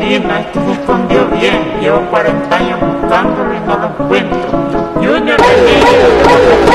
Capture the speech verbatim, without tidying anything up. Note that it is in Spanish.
Lima, este respondió bien. Llevo cuarenta años buscándolo y no lo encuentro. Junior de niño,